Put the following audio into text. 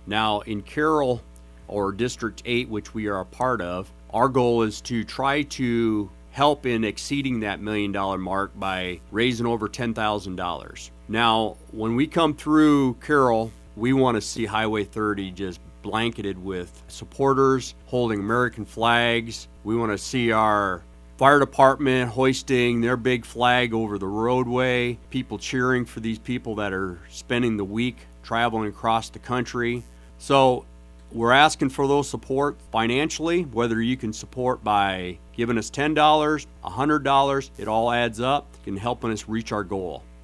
Now, in Carroll, or District 8, which we are a part of, our goal is to try to help in exceeding that $1 million mark by raising over $10,000. Now, when we come through Carroll, we want to see Highway 30 just blanketed with supporters holding American flags. We want to see our fire department hoisting their big flag over the roadway, people cheering for these people that are spending the week traveling across the country. So we're asking for those support financially, whether you can support by giving us $10, $100, it all adds up, can help us reach our goal.